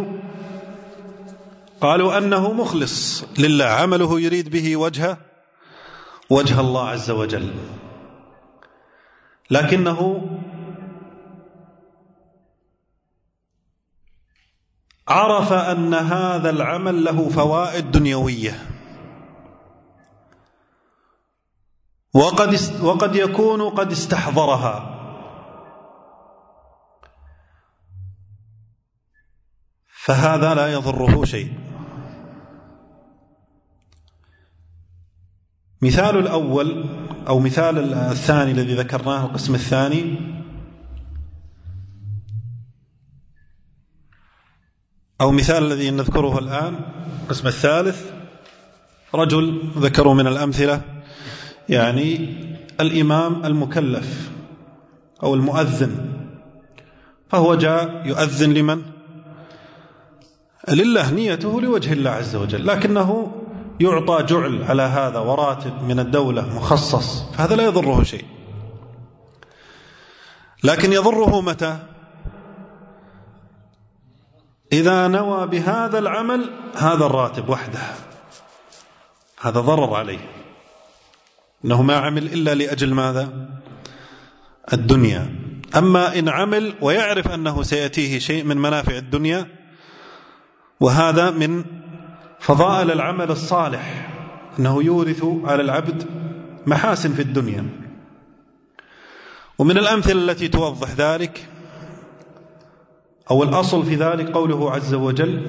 قالوا أنه مخلص لله، عمله يريد به وجه الله عز وجل، لكنه عرف أن هذا العمل له فوائد دنيوية، وقد يكون قد استحضرها، فهذا لا يضره شيء. مثال الأول أو مثال الثاني الذي ذكرناه، القسم الثاني، أو مثال الذي نذكره الآن القسم الثالث، رجل ذكروا من الأمثلة يعني الإمام المكلف أو المؤذن، فهو جاء يؤذن لمن؟ لله، نيته لوجه الله عز وجل، لكنه يعطى جعل على هذا وراتب من الدولة مخصص، فهذا لا يضره شيء. لكن يضره متى؟ إذا نوى بهذا العمل هذا الراتب وحده، هذا ضرر عليه، إنه ما عمل إلا لأجل ماذا؟ الدنيا. أما إن عمل ويعرف أنه سيأتيه شيء من منافع الدنيا، وهذا من فضائل العمل الصالح، أنه يورث على العبد محاسن في الدنيا. ومن الأمثلة التي توضح ذلك أو الأصل في ذلك قوله عز وجل: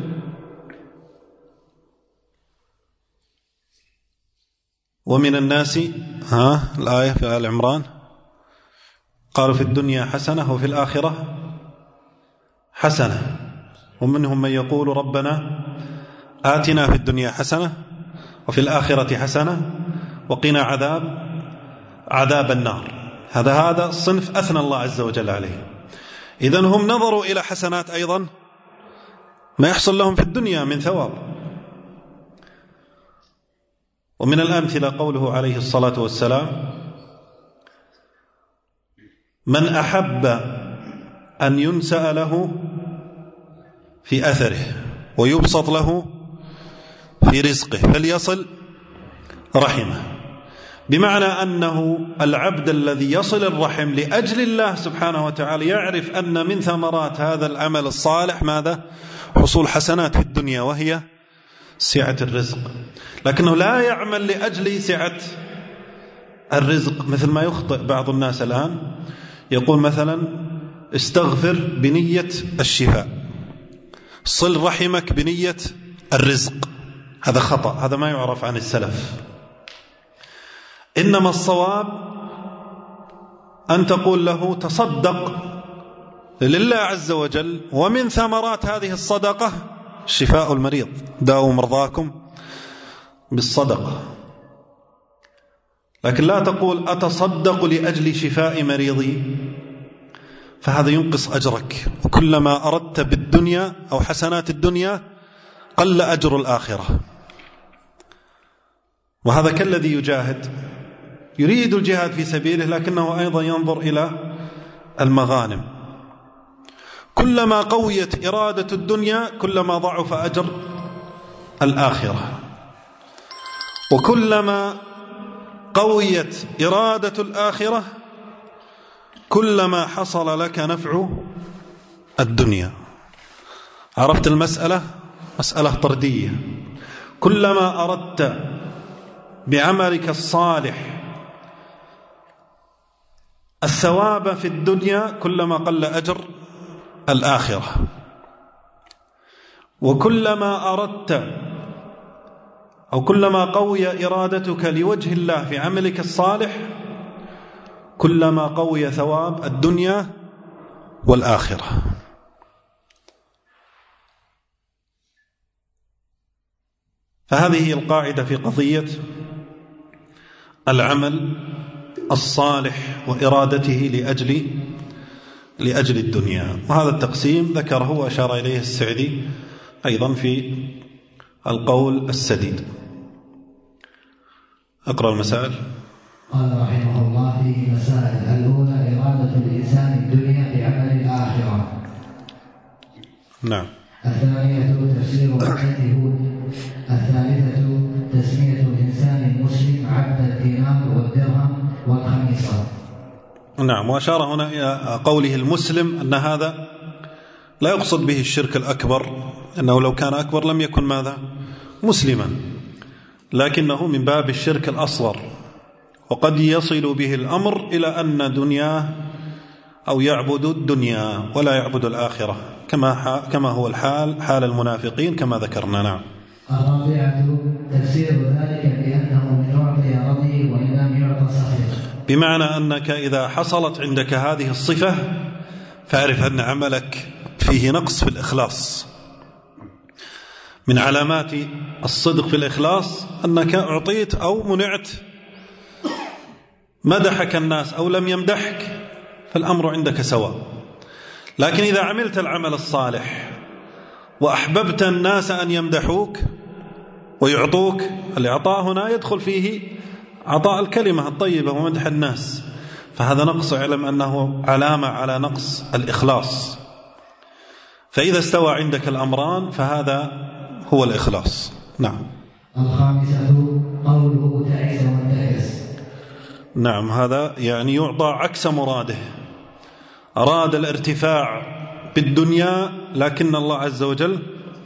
ومن الناس، الآية في آل عمران، قالوا في الدنيا حسنة وفي الآخرة حسنة، ومنهم من يقول ربنا آتنا في الدنيا حسنة وفي الآخرة حسنة وقنا عذاب النار. هذا الصنف أثنى الله عز وجل عليه. إذن هم نظروا إلى حسنات أيضا ما يحصل لهم في الدنيا من ثواب. ومن الأمثلة قوله عليه الصلاة والسلام: من أحب أن ينسأ له في أثره ويبسط له في رزقه فليصل رحمه. بمعنى أنه العبد الذي يصل الرحم لأجل الله سبحانه وتعالى يعرف أن من ثمرات هذا العمل الصالح ماذا؟ حصول حسنات في الدنيا، وهي سعة الرزق. لكنه لا يعمل لأجل سعة الرزق، مثل ما يخطئ بعض الناس الآن، يقول مثلا استغفر بنية الشفاء، صل رحمك بنية الرزق. هذا خطأ، هذا ما يعرف عن السلف. إنما الصواب أن تقول له تصدق لله عز وجل، ومن ثمرات هذه الصدقة شفاء المريض، داووا مرضاكم بالصدقة. لكن لا تقول أتصدق لأجل شفاء مريضي، فهذا ينقص أجرك، وكلما أردت بالدنيا أو حسنات الدنيا قل أجر الآخرة. وهذا كالذي يجاهد، يريد الجهاد في سبيله، لكنه أيضا ينظر إلى المغانم. كلما قويت إرادة الدنيا كلما ضعف أجر الآخرة، وكلما قويت إرادة الآخرة كلما حصل لك نفع الدنيا. عرفت المسألة؟ مسألة طردية. كلما أردت بعملك الصالح الثواب في الدنيا كلما قل أجر الآخرة، وكلما أردت أو كلما قوي إرادتك لوجه الله في عملك الصالح كلما قوي ثواب الدنيا والآخرة. فهذه هي القاعدة في قضية العمل الصالح وإرادته لأجل لأجل الدنيا. وهذا التقسيم ذكره وأشار إليه السعدي أيضا في القول السديد. أقرأ المسائل. قال رحمه الله فيه مسائل: الأولى إرادة الإنسان الدنيا بعمل الآخرة. نعم. الثانية تفسير آية هود. الثالثة تسمية الإنسان المسلم عبد الدينار والدرهم والخميصة. نعم. وأشار هنا إلى قوله المسلم أن هذا لا يقصد به الشرك الأكبر، أنه لو كان أكبر لم يكن ماذا؟ مسلما، لكنه من باب الشرك الأصغر، وقد يصل به الأمر إلى أن دنياه أو يعبد الدنيا ولا يعبد الآخرة، كما هو الحال حال المنافقين كما ذكرنا. نعم. الرابعة تفسير ذلك بأنه من يعطي رضي وإن لم يعط سخط، بمعنى أنك إذا حصلت عندك هذه الصفة فاعرف أن عملك فيه نقص في الإخلاص. من علامات الصدق في الإخلاص أنك أعطيت أو منعت، مدحك الناس أو لم يمدحك، فالأمر عندك سواء. لكن إذا عملت العمل الصالح وأحببت الناس أن يمدحوك ويعطوك، الإعطاء هنا يدخل فيه عطاء الكلمة الطيبة ومدح الناس، فهذا نقص، اعلم أنه علامة على نقص الإخلاص. فإذا استوى عندك الأمران فهذا هو الإخلاص. نعم. الخامسة قوله تعس وانتكس. نعم، هذا يعني يعطى عكس مراده، أراد الارتفاع بالدنيا لكن الله عز وجل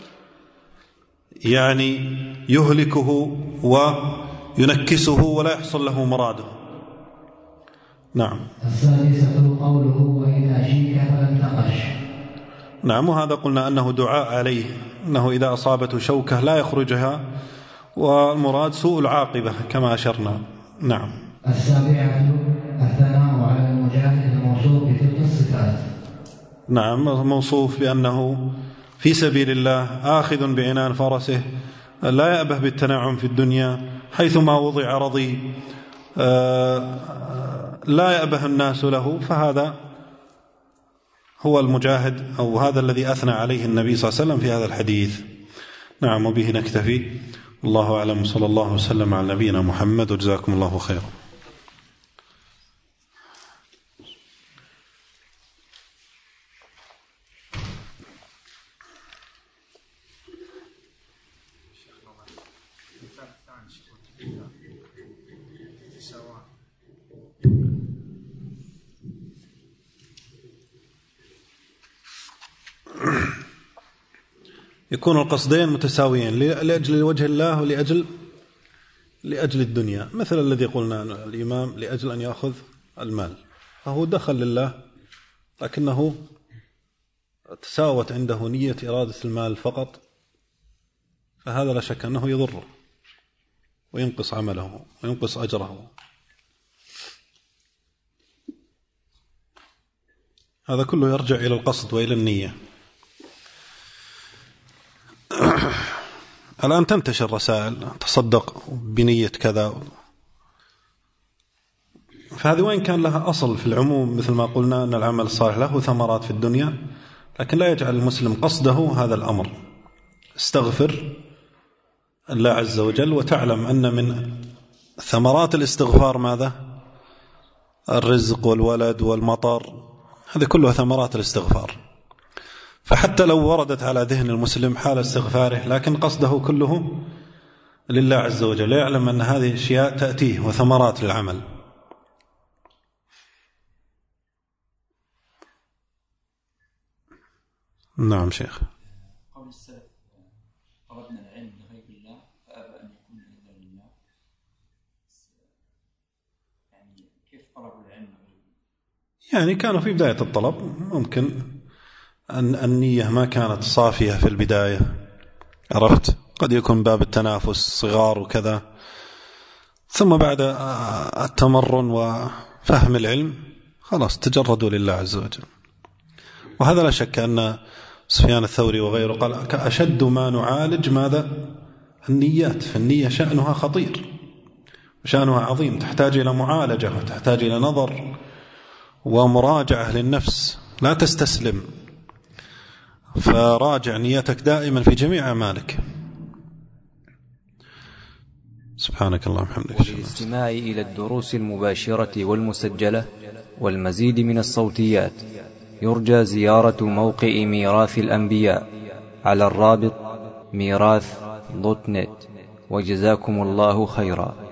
يعني يهلكه وينكسه ولا يحصل له مراده. نعم. السادسة قوله وإذا شيك فلم تقش. نعم، وهذا قلنا أنه دعاء عليه، أنه إذا أصابته شوكة لا يخرجها، والمراد سوء العاقبة كما أشرنا. نعم. السابعة الثناء على المجاهد الموصوف بتلك الصفات. نعم، موصوف بأنه في سبيل الله آخذ بعنان فرسه، لا يأبه بالتنعم في الدنيا، حيثما وضع رضي، لا يأبه الناس له، فهذا هو المجاهد، أو هذا الذي أثنى عليه النبي صلى الله عليه وسلم في هذا الحديث. نعم، وبه نكتفي. الله أعلم، صلى الله وسلم على نبينا محمد، وجزاكم الله خيرا. يكون القصدين متساويين لأجل وجه الله ولأجل الدنيا، مثل الذي قلنا الإمام لأجل أن يأخذ المال، فهو دخل لله لكنه تساوت عنده نية إرادة المال فقط، فهذا لا شك أنه يضره وينقص عمله وينقص أجره. هذا كله يرجع إلى القصد وإلى النية. الآن تنتشر رسائل تصدق بنية كذا، فهذه وين كان لها أصل في العموم، مثل ما قلنا أن العمل الصالح له ثمرات في الدنيا، لكن لا يجعل المسلم قصده هذا الأمر. استغفر الله عز وجل، وتعلم أن من ثمرات الاستغفار ماذا؟ الرزق والولد والمطر، هذه كلها ثمرات الاستغفار. فحتى لو وردت على ذهن المسلم حال استغفاره لكن قصده كله لله عز وجل، يعلم أن هذه أشياء تأتيه وثمرات للعمل. نعم شيخ. قول السلف طلبنا العلم لغير الله فأبى أن يكون إلا لله، يعني كيف طلبوا العلم؟ يعني كانوا في بداية الطلب، ممكن أن النية ما كانت صافية في البداية، عرفت، قد يكون باب التنافس صغار وكذا، ثم بعد التمرن وفهم العلم خلاص تجردوا لله عز وجل. وهذا لا شك أن سفيان الثوري وغيره قال أشد ما نعالج ماذا؟ النيات، فالنية شأنها خطير وشأنها عظيم، تحتاج إلى معالجة وتحتاج إلى نظر ومراجعة للنفس لا تستسلم، فراجع نيتك دائما في جميع أعمالك. سبحانك اللهم وبحمدك. وللاستماع إلى الدروس المباشرة والمسجلة والمزيد من الصوتيات يرجى زيارة موقع ميراث الأنبياء على الرابط ميراث.net. وجزاكم الله خيرا.